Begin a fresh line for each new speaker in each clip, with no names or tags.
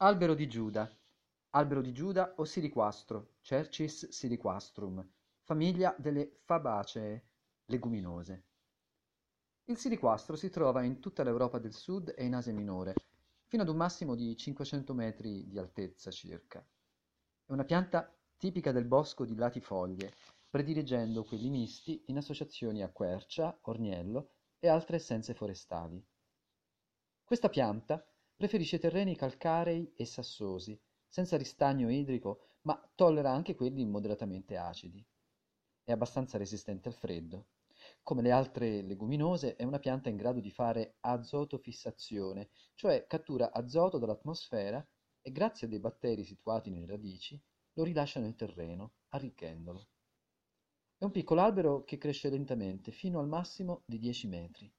Albero di Giuda. Albero di Giuda o siliquastro, Cercis siliquastrum, famiglia delle Fabacee, leguminose. Il siliquastro si trova in tutta l'Europa del Sud e in Asia Minore, fino ad un massimo di 500 metri di altezza circa. È una pianta tipica del bosco di latifoglie, prediligendo quelli misti in associazioni a quercia, orniello e altre essenze forestali. Questa pianta preferisce terreni calcarei e sassosi, senza ristagno idrico, ma tollera anche quelli moderatamente acidi. È abbastanza resistente al freddo. Come le altre leguminose, è una pianta in grado di fare azotofissazione, cioè cattura azoto dall'atmosfera e grazie a dei batteri situati nelle radici lo rilascia nel terreno, arricchendolo. È un piccolo albero che cresce lentamente, fino al massimo di 10 metri.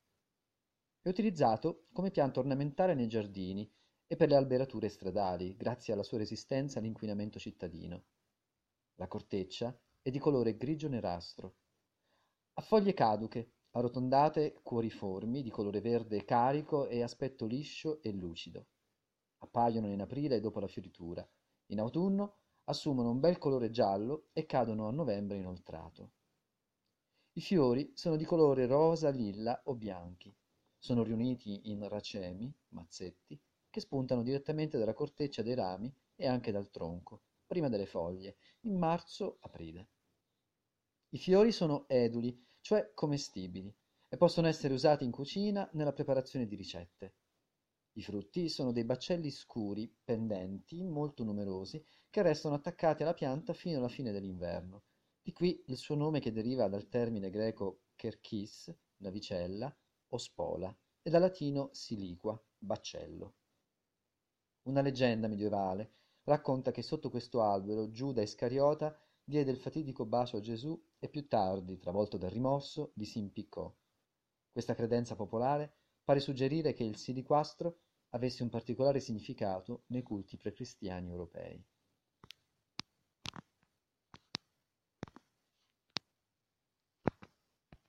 È utilizzato come pianta ornamentale nei giardini e per le alberature stradali, grazie alla sua resistenza all'inquinamento cittadino. La corteccia è di colore grigio-nerastro. Ha foglie caduche, arrotondate, cuoriformi, di colore verde carico e aspetto liscio e lucido. Appaiono in aprile dopo la fioritura. In autunno assumono un bel colore giallo e cadono a novembre inoltrato. I fiori sono di colore rosa, lilla o bianchi. Sono riuniti in racemi, mazzetti, che spuntano direttamente dalla corteccia dei rami e anche dal tronco, prima delle foglie, in marzo-aprile. I fiori sono eduli, cioè commestibili, e possono essere usati in cucina nella preparazione di ricette. I frutti sono dei baccelli scuri, pendenti, molto numerosi, che restano attaccati alla pianta fino alla fine dell'inverno. Di qui il suo nome che deriva dal termine greco kerchis, navicella, o spola, e dal latino siliqua, baccello. Una leggenda medievale racconta che sotto questo albero Giuda Iscariota diede il fatidico bacio a Gesù e più tardi, travolto dal rimorso, vi si impiccò. Questa credenza popolare pare suggerire che il siliquastro avesse un particolare significato nei culti precristiani europei.